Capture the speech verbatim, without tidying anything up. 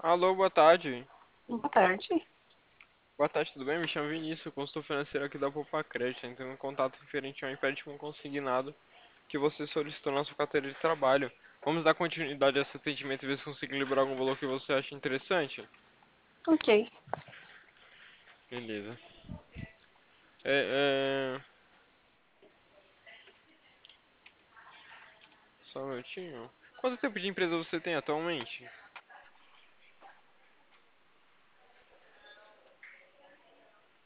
Alô, boa tarde. Boa tarde. Boa tarde, tudo bem? Me chamo Vinícius, consultor financeiro aqui da Poupa Crédito. Entrei em contato referente ao empréstimo consignado que você solicitou na sua carteira de trabalho. Vamos dar continuidade a esse atendimento e ver se consigo liberar algum valor que você acha interessante? Ok. Beleza. É, é... Só um minutinho. Quanto tempo de empresa você tem atualmente?